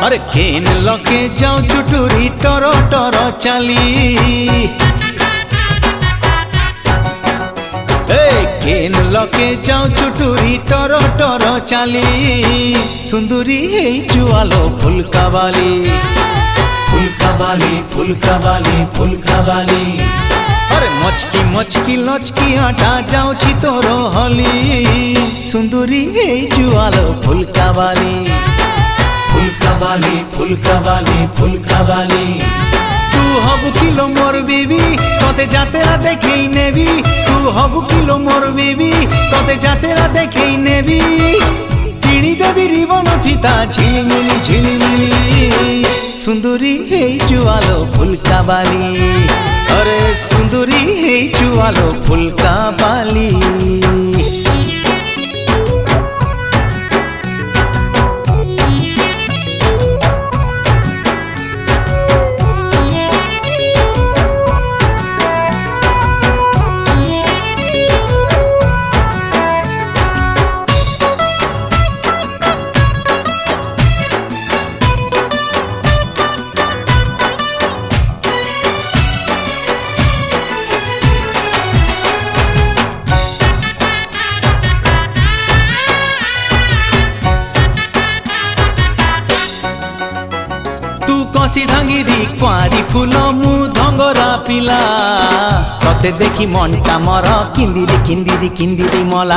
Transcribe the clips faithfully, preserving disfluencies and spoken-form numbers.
अरे केन लगे जाओ चुटुरी टरो टरो चली ए केन लगे जाओ चुटुरी टरो टरो चली सुंदरी हे जुआलो फुलका वाली फुलका वाली फुलका वाली फुलका वाली अरे मचकी मचकी लचकी आटा जाओ छि तोरो हली सुंदरी हे जुआलो फुलका वाली फुलका वाली फुलका वाली फुलका वाली तू हबु किलो मोर बीबी तोते जातेरा देखे नेबी तू हबु किलो मोर बीबी तोते जातेरा देखे नेबी किणी देबी रिबन फीता झिलिमिली झिलिमिली सुंदरी हे जुआलो फुलका वाली अरे सुंदरी हे जुआलो फुलका वाली कसी धांगिरी क्वारी फूल मु धंगरा पिला तते देखी मनटा मर किंदिरी किंदिरी किंदिरी मला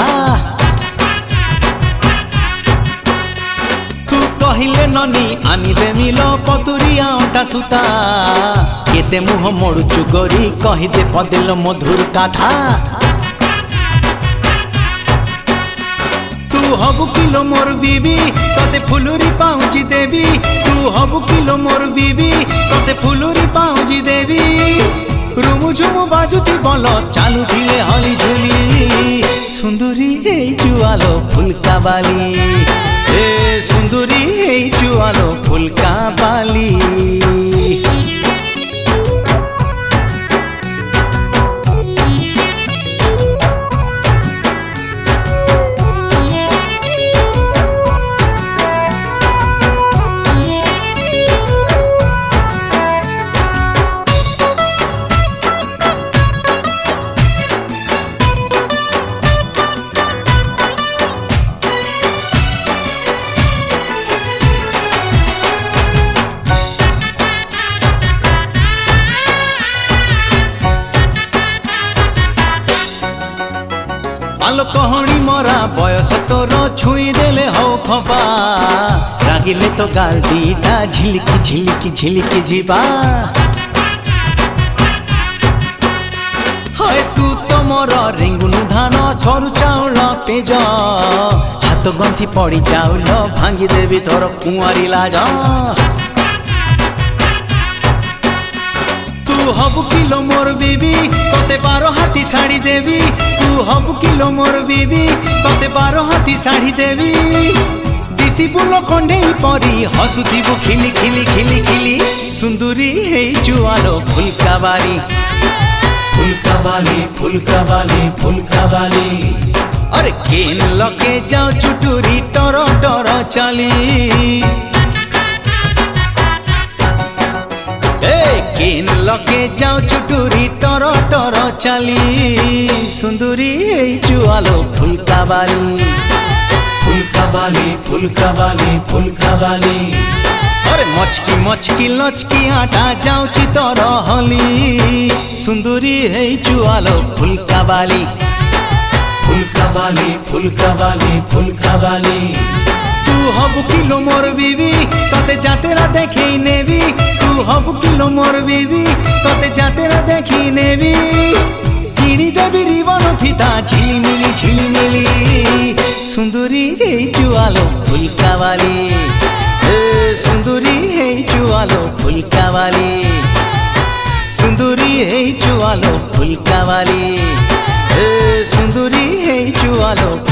तू कहिले ननी आनी दे मिलो पतुरिया अंटा सुता केते मुह मोड़ुचु गोरी कही दे पदेलो मधुर कथा तू हबु किलो मोर बीबी तते फुलुरी पाउची देवी तू हबु किलो मोर बीबी तते फुलुरी पाउची देवी रुमु झुमु बाजुती बोलो चालू धिले हली झुली सुंदरी हे जुआलो फुलका वाली ए सुंदरी हे जुआलो फुलका वाली आलो कहणी मरा बयस तोर छुई देले हो खबा रागिले तो गाल दीटा झिलिकी झिलिकी झिलिकी जीवा हाय तू तो मोर रिंगुनु धान छरु चाउल पेज हाथ गंठी पड़ी चाउल भांगी देवी तोर कुंवारी लाज तू हबु किलो मोर बीबी तोते बारो हाथी साड़ी देवी तू हबु किलो मोर बीबी तोते बारो हाथी साड़ी देवी दिसी बुलो खंडे परी हसुथिबु खिली खिली खिली खिली सुंदरी हे जुआलो फुलका वाली फुलका वाली फुलका वाली फुलका वाली अरे केन लगे जाओ चुटुरी टरो टरो चली केन लगे जाओ चुटुरी टरो टरो चली सुंदरी हे जुआलो फुलका वाली फुलका वाली फुलका वाली फुलका वाली अरे मचकी मचकी लचकी आटा जाओ छि तोर हली सुंदरी हे जुआलो फुलका वाली फुलका वाली फुलका वाली फुलका वाली तू हबु किलो मोर बीबी तते जातेरा देखे नेबी तू हबु किलो मोर बीबी तते जातेरा देखी नेबी किणी देबी रिबन फीता झिलिमिली झिलिमिली सुंदरी हे जुआलो फुलका वाली ए सुंदरी हे जुआलो फुलका वाली सुंदरी हे जुआलो फुलका वाली ए सुंदरी हे जुआलो